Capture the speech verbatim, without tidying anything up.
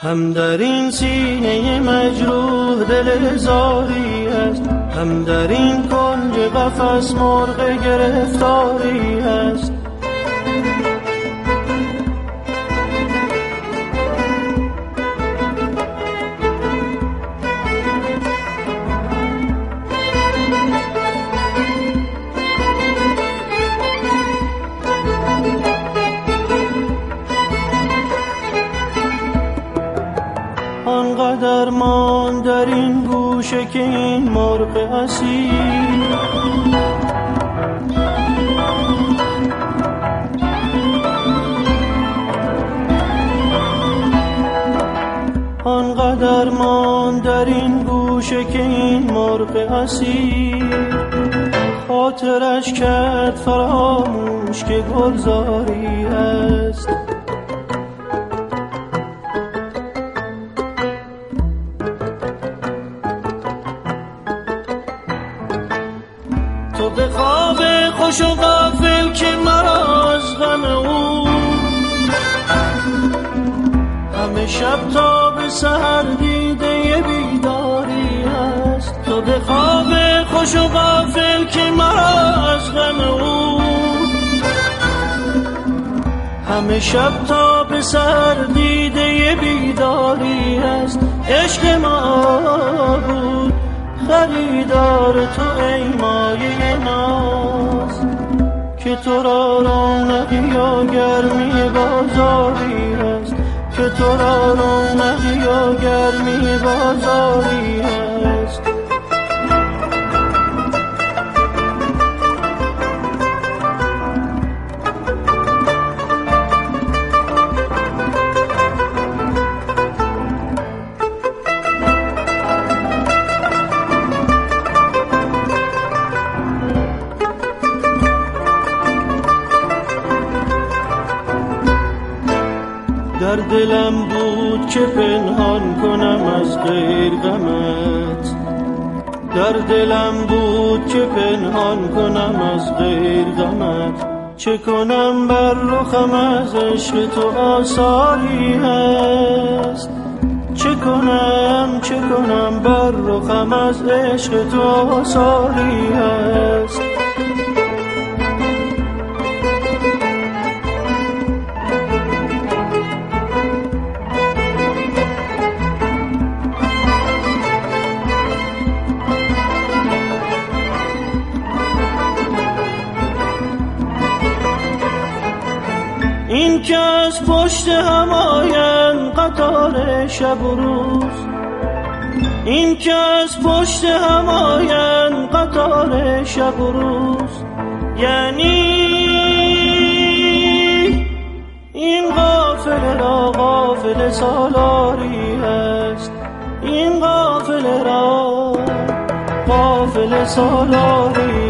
هم در این سینه مجروح دل زاری است، هم در این کنج قفس مرغ گرفتاری است. آنقدر مان در این گوشه که این مرغ اسیر آنقدر مان در این گوشه که این مرغ اسیر خاطرش کرد فراموش که گلزاری است. تو به خواب خوش و غافل که مرا از غم او همه شب تا به سحر دیده بیداری است. تو به خواب خوش و غافل که مرا از غم او همه شب تا به سحر دیده بیداری است. عشق ما بود خریدار تو ای مایه ناز، که تو را رونقی و گرمی بازاری است، که تو را رونقی و گرمی بازاری است. در دلم بود که پنهان کنم از غیر غمت، در دلم بود که پنهان کنم از غیر غمت. چه کنم بر رخم از عشق تو آثاری هست، چه کنم چه کنم بر رخم از عشق تو آثاری هست. این که از پشت هم آیند قطار شب و روز، این که از پشت هم آیند قطار شب و روز، یعنی این قافله را قافله سالاری است، این قافله را قافله سالاری